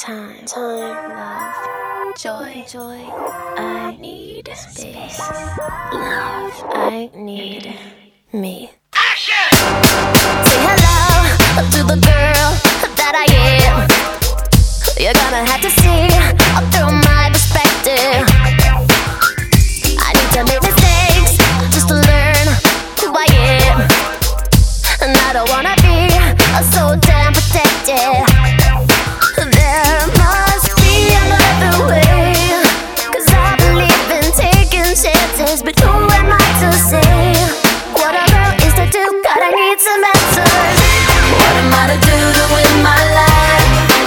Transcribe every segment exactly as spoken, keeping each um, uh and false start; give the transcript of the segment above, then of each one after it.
time, time, love, joy, joy. I need space, love. I need me. Action! Say hello to the girl that I am. You're gonna have to see through my perspective. I need to make mistakes just to learn who I am, and I don't wanna be so damn protected. There must be another way, 'cause I believe in taking chances. But who am I to say what a girl is to do? God, I need some answers. What am I to do to win my life?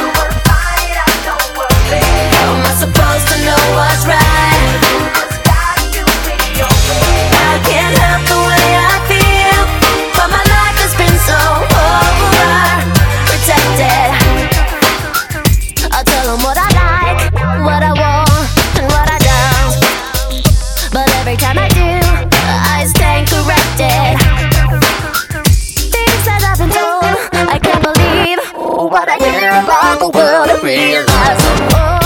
How am I supposed to know what's right? I can't help the way I feel, but my life has been so overprotected. I'll tell them what I like, what I want, and what I don't. But every time I do, I stand corrected. Things that I've been told, I can't believe what I hear about the world and realize. Oh,